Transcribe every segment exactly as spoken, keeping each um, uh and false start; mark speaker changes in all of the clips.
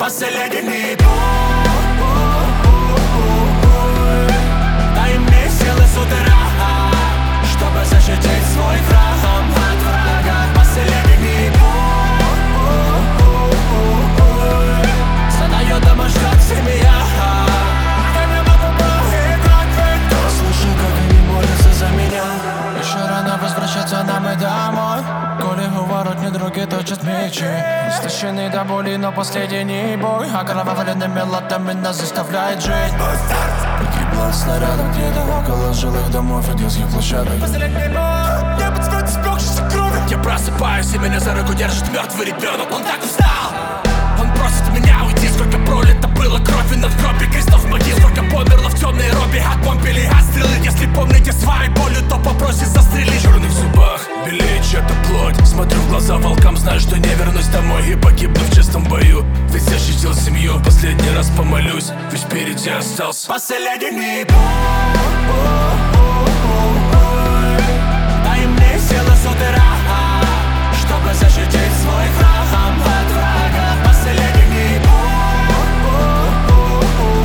Speaker 1: Последний бой. Дай мне силы с утра, чтобы защитить свой храм от врага. Последний бой. Задает дома, ждет семья. Я не могу проиграть, ведь кто слышу, как они молятся за меня. Еще рано возвращаться нам и домой. Коли у ворот не други точат мечи. Истощенный до боли, но последний бой. Окровавленными латами нас заставляет жить. Погибла снарядом где-то около жилых домов и детских площадок. Последний бой. Небо цвет испекшейся крови. Я просыпаюсь, и меня за руку держит мертвый ребенок. Он так устал. Он просит меня уйти. Сколько пролито было крови над кровью крестов могил. Сколько померло в темной робе от бомб или от стрелы. Если помните своей болью, то попросит застрелить. Черный в зубах, белее чья-то плоть. Смотрю в глаза волкам, знаю, что не вернусь домой и погибну в честном бою. Ведь защитил семью, последний раз помолюсь, ведь впереди остался последний бой. Дай мне силы с утра, чтобы защитить свой храм от врага. Последний бой.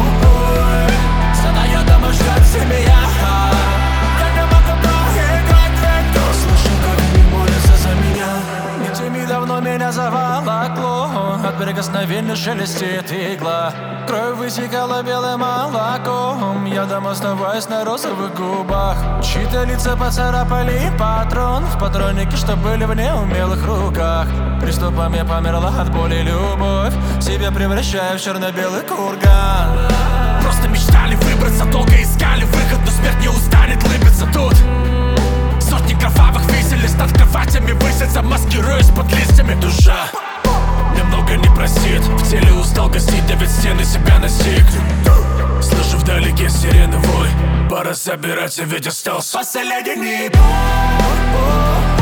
Speaker 1: Задает дома, ждет семья. Я не могу проиграть, ведь кто слышу, как они молятся за меня. Этими давно меня заволокло. От прикосновения шелестит игла. Кровь высекала белым молоком. Я дом оставаясь на розовых губах. Чьи-то лица поцарапали патрон в патроннике, что были в неумелых руках. Приступом я померла от боли любовь, себя превращая в черно-белый курган. Просто мечтали выбраться, долго искали выход, но смерть не устанет лыбиться тут. Сотни кровавых виселиц над кроватями высятся, маскируясь под листьями. Душа немного не просит, в теле устал гостить, да ведь стены себя настиг. Слышу вдалеке сирены вой, пора собираться, ведь остался последний бой.